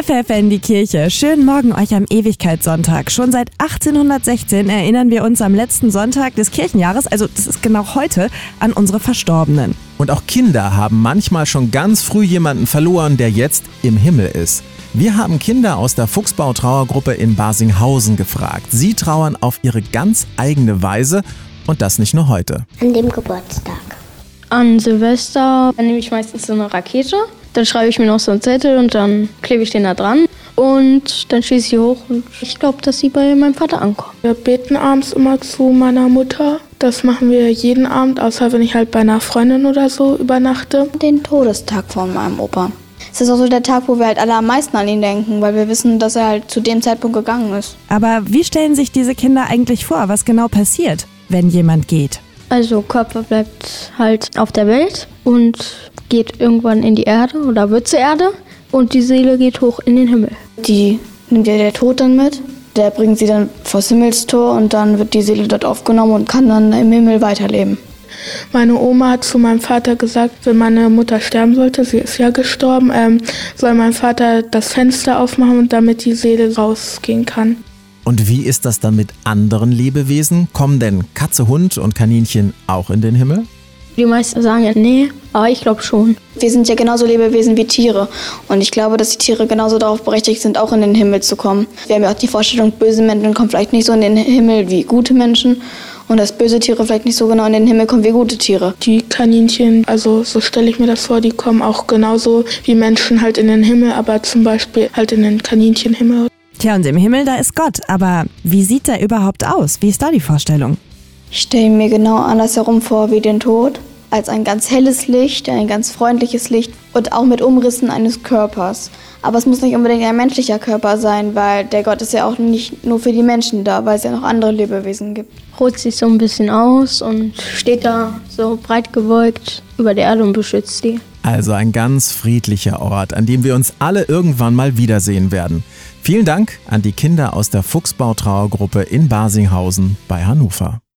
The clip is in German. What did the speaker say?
FFN die Kirche. Schönen Morgen euch am Ewigkeitssonntag. Schon seit 1816 erinnern wir uns am letzten Sonntag des Kirchenjahres, also das ist genau heute, an unsere Verstorbenen. Und auch Kinder haben manchmal schon ganz früh jemanden verloren, der jetzt im Himmel ist. Wir haben Kinder aus der Fuchsbau-Trauergruppe in Barsinghausen gefragt. Sie trauern auf ihre ganz eigene Weise und das nicht nur heute. An dem Geburtstag. An Silvester nehme ich meistens so eine Rakete. Dann schreibe ich mir noch so einen Zettel und dann klebe ich den da dran. Und dann schieße ich sie hoch und ich glaube, dass sie bei meinem Vater ankommen. Wir beten abends immer zu meiner Mutter. Das machen wir jeden Abend, außer wenn ich halt bei einer Freundin oder so übernachte. Den Todestag von meinem Opa. Es ist auch so der Tag, wo wir halt alle am meisten an ihn denken, weil wir wissen, dass er halt zu dem Zeitpunkt gegangen ist. Aber wie stellen sich diese Kinder eigentlich vor, was genau passiert, wenn jemand geht? Also Körper bleibt halt auf der Welt und geht irgendwann in die Erde oder wird zur Erde und die Seele geht hoch in den Himmel. Die nimmt ja der Tod dann mit, der bringt sie dann vors Himmelstor und dann wird die Seele dort aufgenommen und kann dann im Himmel weiterleben. Meine Oma hat zu meinem Vater gesagt, wenn meine Mutter sterben sollte, sie ist ja gestorben, soll mein Vater das Fenster aufmachen, damit die Seele rausgehen kann. Und wie ist das dann mit anderen Lebewesen? Kommen denn Katze, Hund und Kaninchen auch in den Himmel? Die meisten sagen ja nee, aber ich glaube schon. Wir sind ja genauso Lebewesen wie Tiere und ich glaube, dass die Tiere genauso darauf berechtigt sind, auch in den Himmel zu kommen. Wir haben ja auch die Vorstellung, böse Menschen kommen vielleicht nicht so in den Himmel wie gute Menschen und dass böse Tiere vielleicht nicht so genau in den Himmel kommen wie gute Tiere. Die Kaninchen, also so stelle ich mir das vor, die kommen auch genauso wie Menschen halt in den Himmel, aber zum Beispiel halt in den Kaninchenhimmel. Tja, und im Himmel, da ist Gott. Aber wie sieht der überhaupt aus? Wie ist da die Vorstellung? Ich stelle mir genau andersherum vor wie den Tod, als ein ganz helles Licht, ein ganz freundliches Licht und auch mit Umrissen eines Körpers. Aber es muss nicht unbedingt ein menschlicher Körper sein, weil der Gott ist ja auch nicht nur für die Menschen da, weil es ja noch andere Lebewesen gibt. Ruht sich so ein bisschen aus und steht da so breit gebeugt über der Erde und beschützt die. Also ein ganz friedlicher Ort, an dem wir uns alle irgendwann mal wiedersehen werden. Vielen Dank an die Kinder aus der Fuchsbau-Trauergruppe in Barsinghausen bei Hannover.